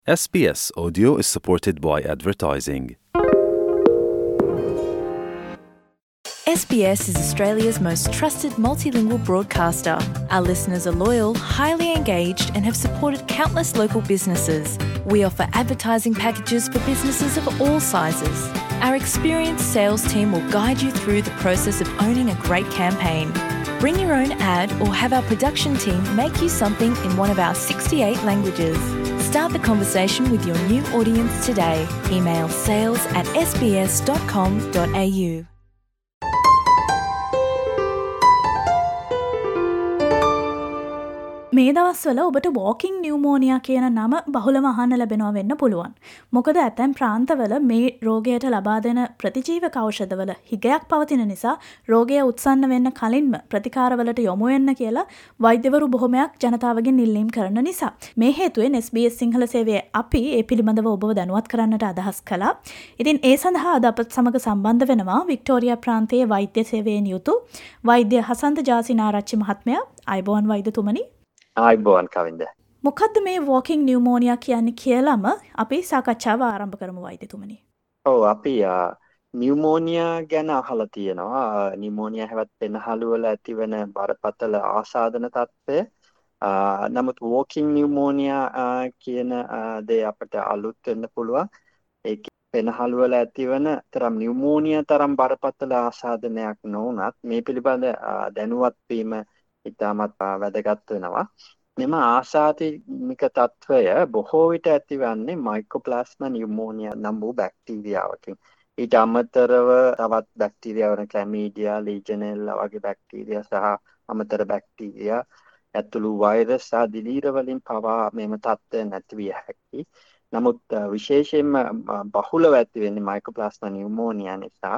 SBS Audio is supported by advertising. SBS is Australia's most trusted multilingual broadcaster. Our listeners are loyal, highly engaged, and have supported countless local businesses. We offer advertising packages for businesses of all sizes. Our experienced sales team will guide you through the process of owning a great campaign. Bring your own ad or have our production team make you something in one of our 68 languages. Start the conversation with your new audience today. Email sales@sbs.com.au. මේ දවස්වල ඔබට walking pneumonia කියන නම බහුලව අහන්න ලැබෙනවා වෙන්න පුළුවන්. මොකද ඇතැම් ප්‍රාන්තවල මේ රෝගයට ලබා දෙන ප්‍රතිජීවක ඖෂධවල හිගයක් පවතින නිසා රෝගය උත්සන්න වෙන්න කලින්ම ප්‍රතිකාරවලට යොමු වෙන්න කියලා වෛද්‍යවරු බොහොමයක් ජනතාවගෙන් ඉල්ලීම් කරන නිසා. මේ හේතුවෙන් SBS සිංහල සේවයේ අපි ඒ පිළිබඳව ඔබව දැනුවත් කරන්නට අදහස් කළා. ඉතින් ඒ සඳහා අද අපත් සමග සම්බන්ධ වෙනවා වික්ටෝරියා ප්‍රාන්තයේ වෛද්‍ය සේවයෙන් යුතු වෛද්‍ය හසන්ත ජාසිනාරච්චි මහත්මයා. අයබෝවන් වෛද්‍යතුමනි. ආයිබෝවන් කවින්ද. මොකද්ද මේ වෝකින් නියුමෝනියා කියන්නේ කියලාම අපි සාකච්ඡාව ආරම්භ කරමු වෛද්‍යතුමනි. ඔව් අපි නියුමෝනියා ගැන අහලා තියෙනවා. නියුමෝනියා හැවත් පෙනහළු වල ඇතිවන බරපතල ආසාදන තත්ත්වය. නමුත් වෝකින් නියුමෝනියා කියන දේ අපිට අලුත් වෙන්න පුළුවන්. ඒක පෙනහළු වල ඇතිවන තරම් නියුමෝනියා තරම් බරපතල ආසාදනයක් නොවුනත් මේ පිළිබඳ දැනුවත් වීම ඉතාමත් වැදගත් වෙනවා. මෙම ආසාදික තත්ත්වය බොහෝ විට ඇතිවන්නේ මයිකෝප්ලාස්මා නියුමෝනියා නම් වූ බැක්ටීරියාවකින්. ඊට අමතරව තවත් බැක්ටීරියා වන ක්ලැමීඩියා, ලීජනෙල්ලා වගේ බැක්ටීරියා සහ අමතර බැක්ටීරියා ඇතුළු වෛරස් සහ දිලීර වලින් පවා මෙම තත්ත්වය නැති විය හැකියි. නමුත් විශේෂයෙන්ම බහුලව ඇති වෙන්නේ මයිකෝප්ලාස්මා නියුමෝනියා නිසා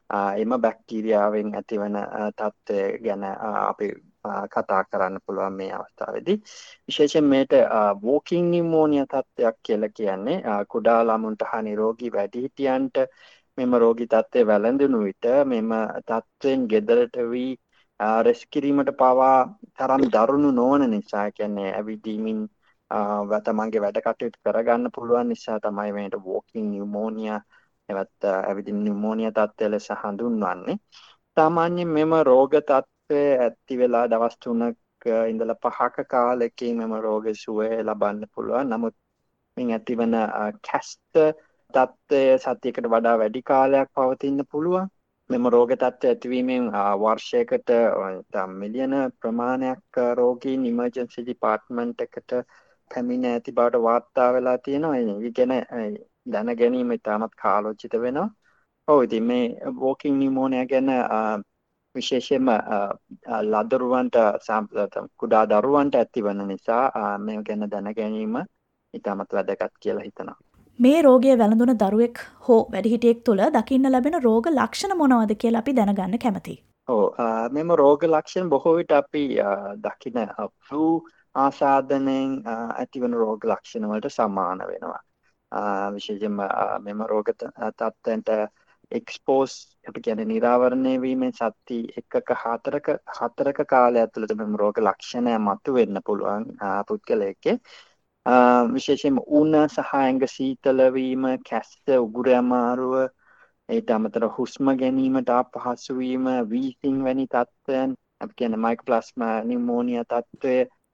එම බැක්ටීරියාවෙන් ඇතිවන තත්ත්වය ගැන අපි කතා කරන්න පුළුවන් මේ අවස්ථාවේදී. විශේෂයෙන් මේට වෝකින් නියුමෝනියා තත්ත්වයක් කියලා කියන්නේ කුඩා ළමුන්ට හා නිරෝගී වැඩිහිටියන්ට මෙම රෝගී තත්ත්වය වැළඳුණු විට මෙම තත්ත්වයෙන් ගෙදරට වී රෙස් කිරීමට පවා තරම් දරුණු නොවන නිසා, කියන්නේ ඇවිදීමින් තමන්ගේ වැඩ කටයුතු කරගන්න පුළුවන් නිසා තමයි මේට වෝකින් නියුමෝනියා එවත් ඇවිදින් නියුමෝනියා තත්ත්වය ලෙස හඳුන්වන්නේ. සාමාන්‍යයෙන් මෙම රෝග තත්ත්වය ඇති වෙලා දවස් 3ක ඉඳලා 5ක කාලෙකින් මෙම රෝග සුවය ලබන්න පුළුවන්. නමුත් මින් ඇතිවන කැස්ට තත්ත්වය සතියකට වඩා වැඩි කාලයක් පවතින්න පුළුවන්. මෙම රෝග තත්ත්වය ඇතිවීමෙන් වර්ෂයකට මිලියන ප්‍රමාණයක් රෝගීන් ඉමර්ජන්සි ඩිපාර්ට්මන්ට් එකට පැමිණ ඇති බවට වාර්තා වෙලා තියෙනවා. ඒ ගැන දැන ගැනීම ඉතාමත් කාලෝචිත වෙනවා. ඔව්, ඉතින් මේ වෝකින් නියුමෝනියා ගැන විශේෂයෙන්ම ලදරුවන්ට කුඩා දරුවන්ට ඇතිවන නිසා මේ ගැන දැන ගැනීම ඉතාමත් වැදගත් කියලා හිතනවා. මේ රෝගය වැළඳුන දරුවෙක් හෝ වැඩිහිටියෙක් තුළ දකින්න ලැබෙන රෝග ලක්ෂණ මොනවද කියලා අපි දැනගන්න කැමතියි. ඔව්, මෙම රෝග ලක්ෂණ බොහෝ විට අපි දකින ෆ්ලූ ආසාදනයෙන් ඇතිවන රෝග ලක්ෂණ වලට සමාන වෙනවා. විශේෂයෙන්ම මෙම රෝග තත්ත්වයන්ට එක්ස්පෝස් අපි කියන්නේ නිරාවරණය වීමෙන් සති 1ක 4ක කාලය ඇතුළත මෙම රෝග ලක්ෂණ මතුවෙන්න පුළුවන් පුද්ගලයෙක්ගේ. විශේෂයෙන්ම උණ සහ ඇඟ සීතල වීම, කැස්ස, උගුර අමාරුව, ඊට අමතරව හුස්ම ගැනීමට අපහසු වීම, වීසිං වැනි තත්ත්වයන් අපි කියන්නේ මයිකෝප්ලාස්මා නියුමෝනියා තත්ත්වය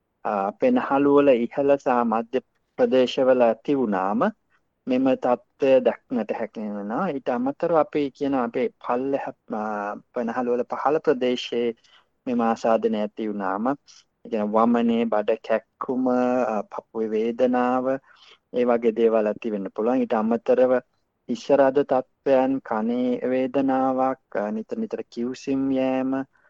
පෙනහළු වල ඉහළ සහ මධ්‍ය ප්‍රදේශවල ඇති වුණාම මෙම තත්ත්වය දක්නට හැකි වෙනවා. ඊට අමතරව අපි කියන අපේ පල්ලෙහ පෙනහළු වල පහළ ප්‍රදේශයේ මෙම ආසාදනය ඇති වුණාම කියන වමනේ, බඩ කැක්කුම, පපුවේ වේදනාව, ඒ වගේ දේවල් ඇති වෙන්න පුළුවන්. ඊට අමතරව ඉස්සරද තත්ත්වයන්, කනේ වේදනාවක්, නිතර කිව්සිම් යෑම,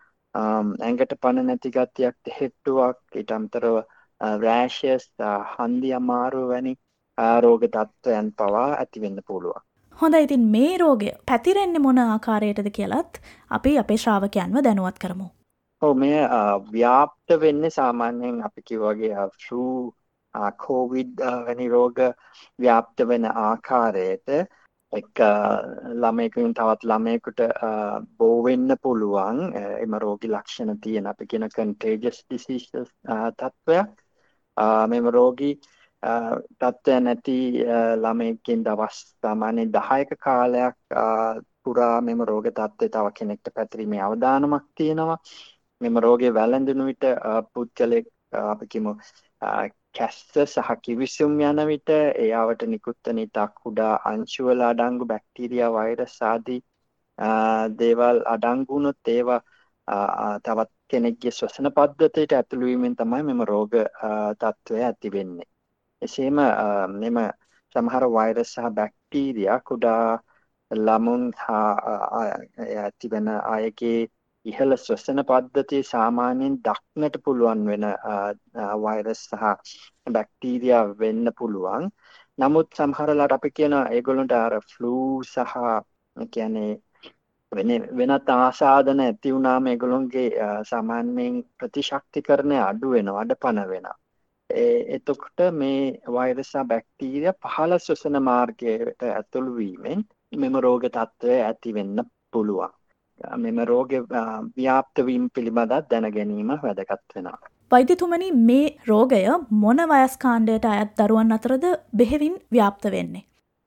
ඇඟට පණ නැති ගතියක්, තෙහෙට්ටුවක්, ඊට අමතරව රෑෂස්, හන්දි අමාරුව වැනි රෝග තත්ත්වයන් පවා ඇති වෙන්න පුළුවන්. හොඳයි, ඉතින් මේ රෝගය පැතිරෙන්නේ මොන ආකාරයටද කියලත් අපි අපේ ශ්‍රාවකයන්ව දැනුවත් කරමු. ඔව්, මේ ව්‍යාප්ත වෙන්නේ සාමාන්‍යයෙන් අපි කිව්වාගේ ෆ්ලූ, කොවිඩ් වැනි රෝග ව්‍යාප්ත වෙන ආකාරයට එක් ළමයෙකුන් තවත් ළමයෙකුට බෝ වෙන්න පුළුවන්. එම රෝගී ලක්ෂණ තියෙන අපි කියන contagious diseases තත්ත්වයක්. මෙම රෝගී තත්ත්වය නැති ළමයෙක්ගෙන් දවස් සාමාන්‍යයෙන් 10ක කාලයක් පුරා මෙම රෝග තත්ත්වය තව කෙනෙක්ට පැතිරීමේ අවදානමක් තියෙනවා. මෙම රෝගය වැළඳුණු විට පුද්ගලෙක් අපි කියමු කැස්ස සහ කිවිසුම් යන විට එයාවට නිකුත් වන ඉතා කුඩා අංශු වල අඩංගු බැක්ටීරියා වෛරස් ආදී දේවල් අඩංගු වුණොත් ඒවා තවත් කෙනෙක්ගේ ශ්වසන පද්ධතියට ඇතුළු වීමෙන් තමයි මෙම රෝග තත්ත්වය ඇති වෙන්නේ. එසේම මෙම සමහර වෛරස් සහ බැක්ටීරියා කුඩා ළමුන් ඇතිවන අයගේ ඉහළ ශ්වසන පද්ධතිය සාමාන්‍යයෙන් දක්නට පුළුවන් වෙන වෛරස් සහ බැක්ටීරියා වෙන්න පුළුවන්. නමුත් සමහරලාට අපි කියන ඒගොල්ලන්ට අර ෆ්ලූ සහ කියන්නේ වෙනත් ආසාදන ඇති වුණාම ඒගොල්ලන්ගේ සාමාන්‍යයෙන් ප්‍රතිශක්තිකරණය අඩු වෙනවා, අඩපණ වෙනවා. එතකොට මේ වෛරස් සහ බැක්ටීරියා පහළ ශ්වසන මාර්ගයට ඇතුළු වීමෙන් මෙම රෝග තත්ත්වය ඇති වෙන්න පුළුවන්. මෙම රෝග ව්‍යාප්ත වීම පිළිබඳව දැන ගැනීම වැදගත් වෙනවා. වෛද්‍යතුමනි, මේ රෝගය මොන වයස් කාණ්ඩයට අයත් දරුවන් අතරද බෙහෙවින් ව්‍යාප්ත වෙන්නේ?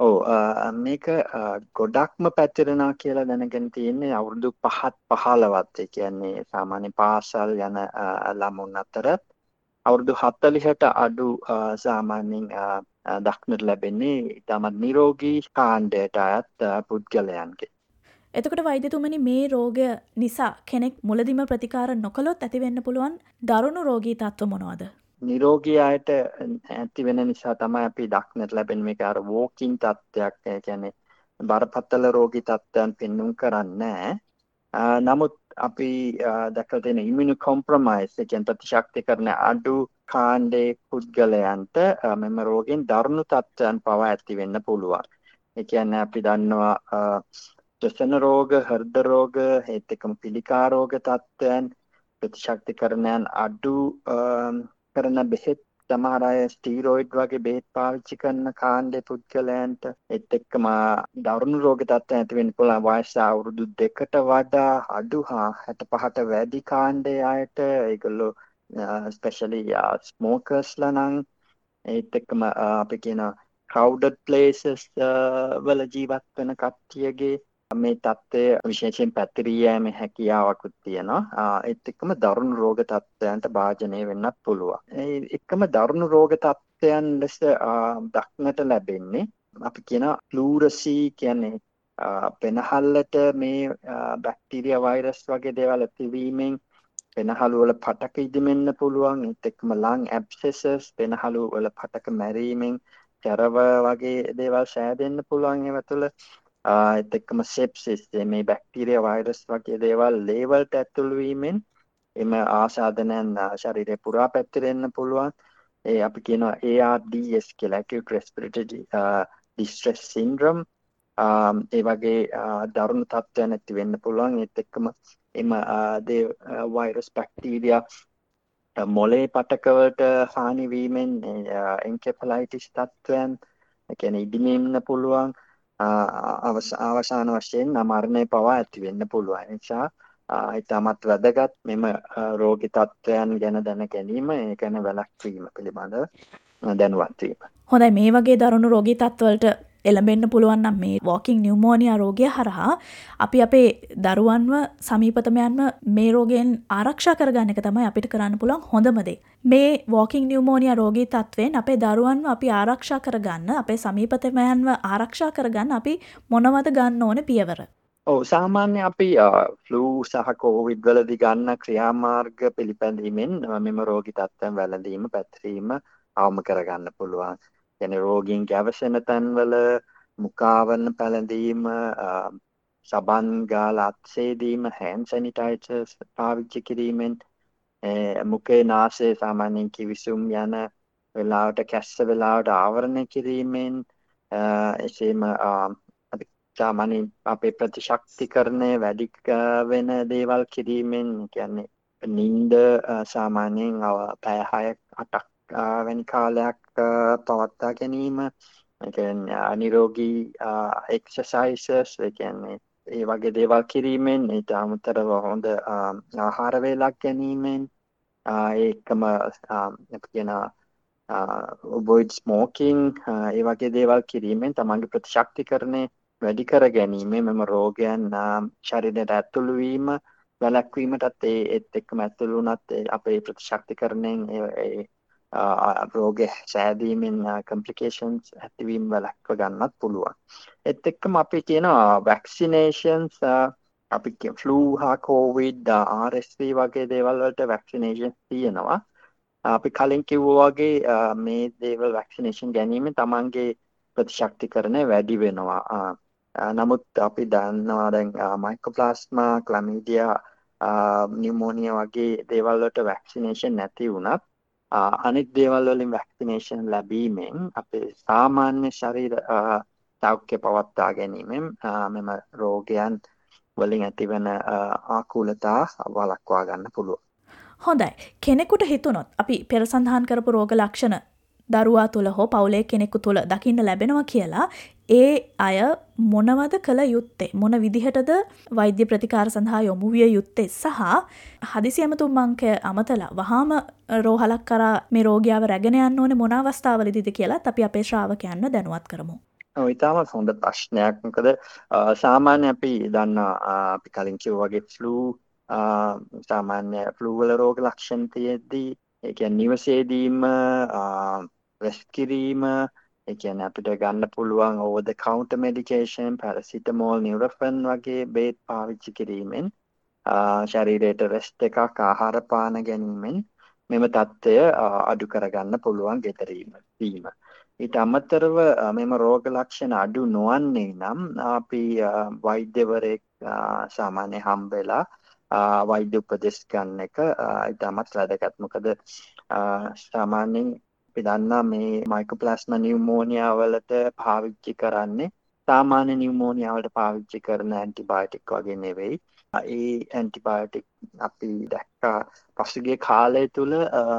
මේක ගොඩක්ම පැතිරෙනවා කියලා දැනගෙන තියෙන්නේ අවුරුදු 5-15වත්. ඒ කියන්නේ සාමාන්‍ය පාසල් යන ළමුන් අතර අවුරුදු 40ට අඩු සාමාන්‍යයෙන් දක්නට ලැබෙන්නේ ඉතාමත් නිරෝගී කාණ්ඩයට අයත් පුද්ගලයන්ගේ. එතකොට වෛද්‍යතුමනි, මේ රෝගය නිසා කෙනෙක් මුලදිම ප්‍රතිකාර නොකළොත් ඇති වෙන්න පුළුවන් දරුණු රෝගී තත්ත්ව මොනවාද? නිරෝගී අයට ඇති වෙන නිසා තමයි අපි දක්නට ලැබෙන මේක අර වෝකින් තත්ත්වයක්. ඒ කියන්නේ බරපතල රෝගී තත්ත්වයන් පෙන්වුම් කරන්නේ නැහැ. නමුත් අපි දැකලා තියෙන ඉමුනෝ කොම්ප්‍රොමයිස්, ඒ කියන්නේ ප්‍රතිශක්තිකරණ අඩු කාණ්ඩේ පුද්ගලයන්ට මෙම රෝගයෙන් දරුණු තත්ත්වයන් පවා ඇති වෙන්න පුළුවන්. ඒ කියන්නේ අපි දන්නවා ශ්වසන රෝග, හෘද රෝග, ඒත් එක්කම පිළිකා රෝග තත්ත්වයන්, ප්‍රතිශක්තිකරණයන් අඩු කරන බෙහෙත්, සමහර අය ස්ටීරොයිඩ් වගේ බෙහෙත් පාවිච්චි කරන කාණ්ඩේ පුද්ගලයන්ට, ඒත් එක්කම දරුණු රෝග තත්ත්වයන් ඇති වෙන්න පුළුවන් වයස අවුරුදු 2කට වඩා අඩු හා 65ට වැඩි කාණ්ඩේ අයට. ඒගොල්ලෝ ස්පෙෂලි ස්මෝකර්ස්ලා නම්, ඒත් එක්කම අපි කියන crowded places වල ජීවත් වෙන කට්ටියගේ මේ තත්ත්වය විශේෂයෙන් පැතිරී යෑමේ හැකියාවකුත් තියෙනවා. ඒත් එක්කම දරුණු රෝග තත්ත්වයන්ට භාජනය වෙන්නත් පුළුවන්. ඒ එක්කම දරුණු රෝග තත්ත්වයන් ලෙස දක්නට ලැබෙන්නේ අපි කියන ප්ලූරසි, කියන්නේ පෙනහල්ලට මේ බැක්ටීරියා වෛරස් වගේ දේවල් ඇතිවීමෙන් පෙනහළු වල පටක ඉදිමෙන්න පුළුවන්. ඒත් එක්කම ලං ඇබ්සෙසස්, පෙනහළු වල පටක මැරීමෙන් චරව වගේ දේවල් සෑදෙන්න පුළුවන් ඒව තුළ. ඒත් එක්කම සෙප්සිස්, මේ බැක්ටීරියා වෛරස් වගේ දේවල් ලේ වලට ඇතුළු වීමෙන් එම ආසාදනයන් ශරීරය පුරා පැතිරෙන්න පුළුවන්. ඒ අපි කියනවා ARDS කියලා, acute respiratory distress syndrome. ඒ වගේ දරුණු තත්ත්වයන් ඇති වෙන්න පුළුවන්. ඒත් එක්කම එම වෛරස් බැක්ටීරියා මොලේ පටකවලට හානි වීමෙන් එන්කෙෆලයිටිස් තත්ත්වයන්, ඒ කියන්නේ ඉදිමෙන්න පුළුවන්. අවසාන වශයෙන් මරණය පවා ඇති වෙන්න පුළුවන්. ඒ නිසා ඉතාමත් වැදගත් මෙම රෝගී තත්ත්වයන් ගැන දැන ගැනීම, ඒ ගැන වැළැක්වීම පිළිබඳව දැනුවත් වීම. හොඳයි, මේ වගේ දරුණු රෝගී තත්ත්වවලට එළඹෙන්න පුළුවන් නම් මේ වෝකින් නියුමෝනියා රෝගය හරහා අපි අපේ දරුවන්ව සමීපතමයන්ව මේ රෝගයෙන් ආරක්ෂා කරගන්න එක තමයි අපිට කරන්න පුළුවන් හොඳම දේ. මේ වෝකින් නියුමෝනියා රෝගී තත්ත්වයෙන් අපේ දරුවන්ව අපි ආරක්ෂා කරගන්න, අපේ සමීපතමයන්ව ආරක්ෂා කරගන්න අපි මොනවද ගන්න ඕනේ පියවර? සාමාන්‍ය අපි ෆ්ලූ සහ කෝවිඩ් වලදී ගන්න ක්‍රියාමාර්ග පිළිපැදීමෙන් මෙම රෝගී තත්ත්වයන් වැළඳීම, පැතිරීම අවම කරගන්න පුළුවන්. කියන්නේ රෝගීන් ගැවසෙන තැන්වල මුඛාවරණ පැළඳීම, සබන් ගාලා අත්සේදීම, hand sanitizers පාවිච්චි කිරීමෙන්, මුඛේ නාසයේ සාමාන්‍යයෙන් කිවිසුම් යන වෙලාවට කැස්ස වෙලාවට ආවරණය කිරීමෙන්, එසේම සාමාන්‍යයෙන් අපේ ප්‍රතිශක්තිකරණය වැඩි වෙන දේවල් කිරීමෙන්, කියන්නේ නිින්ද සාමාන්‍යයෙන් පැය 6-8ක් වැනි කාලයක් පවත්වා ගැනීම, ඒ කියන්නේ නිරෝගී එක්සර්සයිසස්, ඒ කියන්නේ ඒ වගේ දේවල් කිරීමෙන්, ඊට අමතරව හොඳ ආහාර වේලක් ගැනීමෙන්, ඒකම අපි කියන avoid smoking ඒ වගේ දේවල් කිරීමෙන් තමන්ගේ ප්‍රතිශක්තිකරණය වැඩි කර ගැනීමෙන් මෙම රෝගයන් ශරීරයට ඇතුළු වීම වැළැක්වීමටත් ඒත් එක්කම ඇතුළු වුණත් අපේ ප්‍රතිශක්තිකරණයෙන් රෝග සෑදීමෙන් complications ඇතිවීම වැළැක්ව ගන්නත් පුළුවන්. ඒත් එක්කම අපි කියනවා vaccinations අපි flu හා covid RSV වගේ දේවල් වලට vaccinations තියෙනවා. අපි කලින් කිව්වා වගේ මේ දේවල් vaccination ගැනීමෙන් තමන්ගේ ප්‍රතිශක්තිකරණය වැඩි වෙනවා. නමුත් අපි දන්නවා දැන් mycoplasma, chlamydia, pneumonia වගේ දේවල් වලට vaccination නැති වුණත් අනිත් දේවල් වලින් vaccination ලැබීමෙන් අපේ සාමාන්‍ය ශරීර සෞඛ්‍ය පවත්වා ගැනීමෙන් මෙම රෝගයන් වලින් ඇතිවන ආකූලතා වළක්වා ගන්න පුළුවන්. හොඳයි. කෙනෙකුට හිතුනොත් අපි පෙර සඳහන් කරපු රෝග ලක්ෂණ දරුවා තුළ හෝ පවුලේ කෙනෙකු තුළ දකින්න ලැබෙනවා කියලා ඒ අය මොනවද කළ යුත්තේ? මොන විදිහටද වෛද්‍ය ප්‍රතිකාර සඳහා යොමු විය යුත්තේ? සහ හදිසි ඇමතුම් අංකය අමතලා වහාම රෝහලක් කරා මේ රෝගියාව රැගෙන යන්න ඕනේ මොන අවස්ථාවලදීද කියලාත් අපි අපේ ශ්‍රාවකයන්ව දැනුවත් කරමු. ඔය ඉතාමත් හොඳ ප්‍රශ්නයක්. මොකද සාමාන්‍ය අපි දන්නා අපි කලින් කිව්වා වගේ ෆ්ලූ සාමාන්‍ය ෆ්ලූ වල රෝග ලක්ෂණ තියෙද්දී ඒ කියන්නේ නිවසේදීම රෙස්ට් කිරීම ඒ කියන්නේ අපිට ගන්න පුළුවන් over the counter medication paracetamol nurofen වගේ බේත් පාවිච්චි කිරීමෙන් ශරීරයට රෙස්ට් එකක් ආහාර පාන ගැනීමෙන් මෙම තත්ත්වය අඩු කරගන්න පුළුවන් ගෙදරීම. ඊට අමතරව මෙම රෝග ලක්ෂණ අඩු නොවන්නේ නම් අපි වෛද්‍යවරයෙක් සාමාන්‍ය හම්බෙලා වෛද්‍ය උපදෙස් ගන්න එක ඉතාමත් වැදගත්. මොකද සාමාන්‍යයෙන් අපි දන්නා මේ mycoplasma pneumonia වලට පාවිච්චි කරන්නේ සාමාන්‍ය pneumonia වලට පාවිච්චි කරන ඇන්ටිබයොටික් වගේ නෙවෙයි. ඒ ඇන්ටිබයොටික් අපි දැක්කා පසුගිය කාලය තුල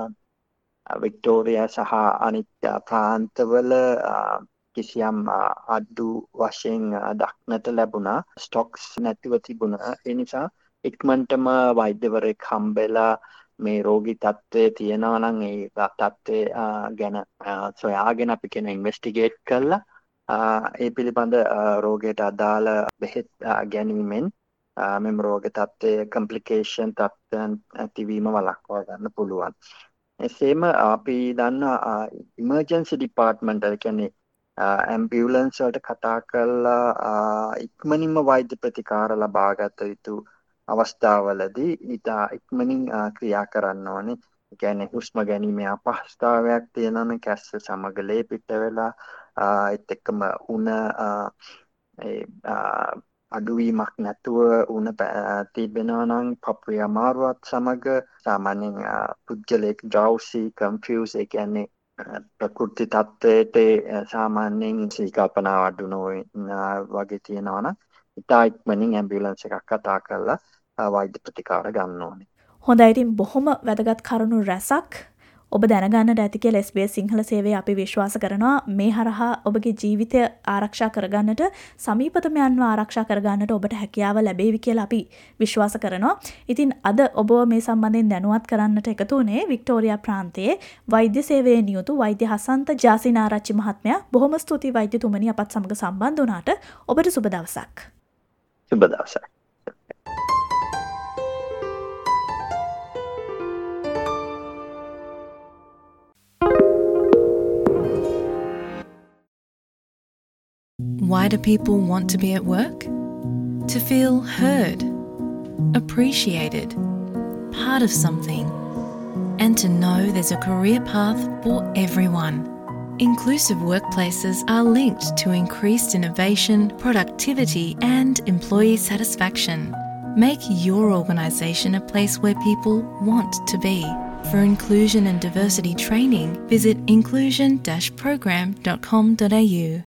වික්ටෝරියා සහ අනිත් ප්‍රාන්තවල කිසියම් අඩු වශයෙන් දක්නට ලැබුණා. ස්ටොක්ස් නැතිව තිබුණා. ඒ නිසා ඉක්මනටම වෛද්‍යවරයෙක් හම්බෙලා මේ රෝගී තත්ත්වය තියෙනවා නම් ඒ තත්ත්වය ගැන සොයාගෙන අපි කියන ඉන්වෙස්ටිගේට් කරලා ඒ පිළිබඳ රෝගයට අදාළ බෙහෙත් ගැනීමෙන් මෙම රෝග තත්ත්වයේ complication තත්ත්වයන් ඇතිවීම වළක්වා ගන්න පුළුවන්. එසේම අපි දන්නා emergency department එක කියන්නේ ambulance වලට කතා කරලා ඉක්මනින්ම වෛද්‍ය ප්‍රතිකාර ලබා ගත යුතු අවස්ථාවලදී ඉක්මනින් ක්‍රියා කරන්න ඕනේ. ඒ කියන්නේ හුස්ම ගැනීමේ අපහසුතාවයක් තියෙනවා නම් කැස්ස සමග ලේ පිට වෙලා ඒත් එක්කම උණ අඩුවීමක් නැතුව උණ තිබෙනවා නම් පපුවේ අමාරුවත් සමග සාමාන්‍යයෙන් පුද්ගලයෙක් drowsy confused ඒ කියන්නේ ප්‍රකෘති තත්ත්වයට සාමාන්‍යයෙන් සීකල්පනාව අඩු වගේ තියෙනවා නම් ඉතා ඉක්මනින් ඇම්බියුලන්ස් එකක් කතා කරලා වෛද්‍ය ප්‍රතිකාර ගන්න ඕනේ. හොඳයි. ඉතින් බොහොම වැදගත් කරුණු රැසක් ඔබ දැනගන්නට ඇති කියලා SBS සිංහල සේවය අපි විශ්වාස කරනවා. මේ හරහා ඔබගේ ජීවිතය ආරක්ෂා කරගන්නට සමීපතම යන්ව ආරක්ෂා කරගන්නට ඔබට හැකියාව ලැබේවි කියලා අපි විශ්වාස කරනවා. ඉතින් අද ඔබ මේ සම්බන්ධයෙන් දැනුවත් කරන්නට එකතු වුණේ වික්ටෝරියා ප්‍රාන්තයේ වෛද්‍ය සේවයේ නියුතු වෛද්‍ය හසන්ත ජාසිනාරච්චි මහත්මයා. බොහොම ස්තුතියි වෛද්‍යතුමනි අපත් සමග සම්බන්ධ වුණාට. ඔබට සුබ දවසක්. සුබ දවසක්. Why do people want to be at work? To feel heard, appreciated, part of something, and to know there's a career path for everyone. Inclusive workplaces are linked to increased innovation, productivity, and employee satisfaction. Make your organisation a place where people want to be. For inclusion and diversity training, visit inclusion-program.com.au.